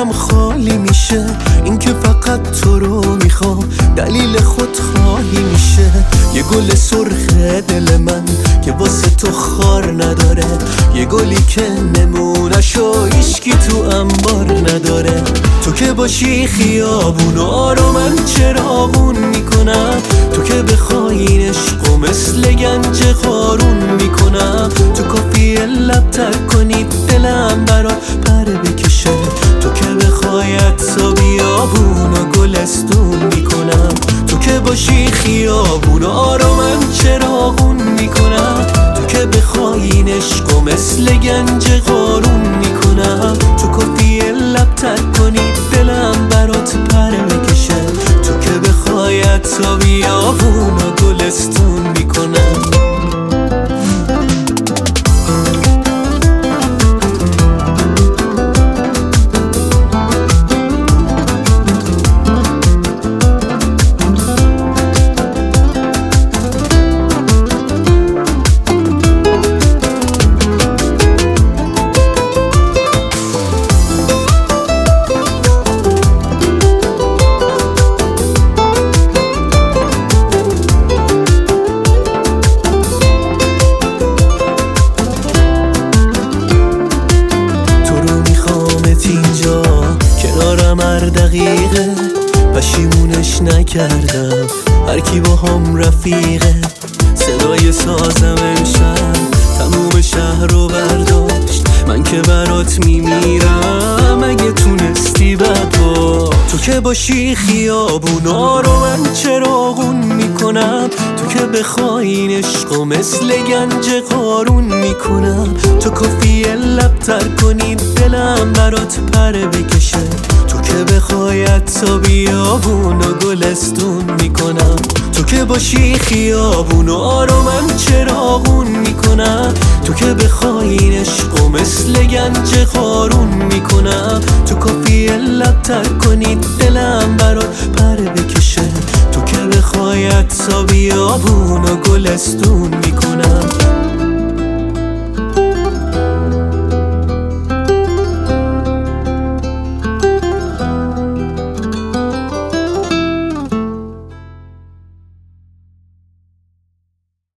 جام خالی میشه، این که فقط تو رو میخوام دلیل خود خواهی میشه. یه گل سرخ دل من که واسه تو خار نداره، یه گلی که نمونشو هیچکی تو انبار نداره. تو که باشی خیابونو رو من چراغون میکنم، تو که بخوای این عشقو مثل گنج قارون میکنم. تو کافیه لب تر کنی دلم برات پر بکشه، تو که بخوای حتی بیابون و گلستون میکنم. تو که باشی خیابونا رو من چراغون میکنم، تو که بخوای این عشقو مثل گنج قارون میکنم. تو کافیه لب تر کنی دلم برات پر بکشه، تو که بخوای حتی بیابون و گلستون میکنم. کنارم هر دقیقه پشیمونش نکردم، هر کی با هم رفیقه. صدای سازم امشب تموم شهر رو برداشت، من که برات میمیرم اگه تونستی بد باش. تو که باشی خیابونا رو من چراغون میکنم، تو که بخوای این عشقو مثل گنج قارون میکنم. تو کافیه لب تر کنی دلم برات پر بکشه، تو که بخوای حتی بیابون و گلستون میکنم. تو که باشی خیابونا رو من چراغون میکنم، تو که بخوای این عشقو مثل گنج قارون میکنم. تو کافیه لب تر کنی دلم برات پر بکشه، تو که بخوای حتی بیابون و گلستون میکنم.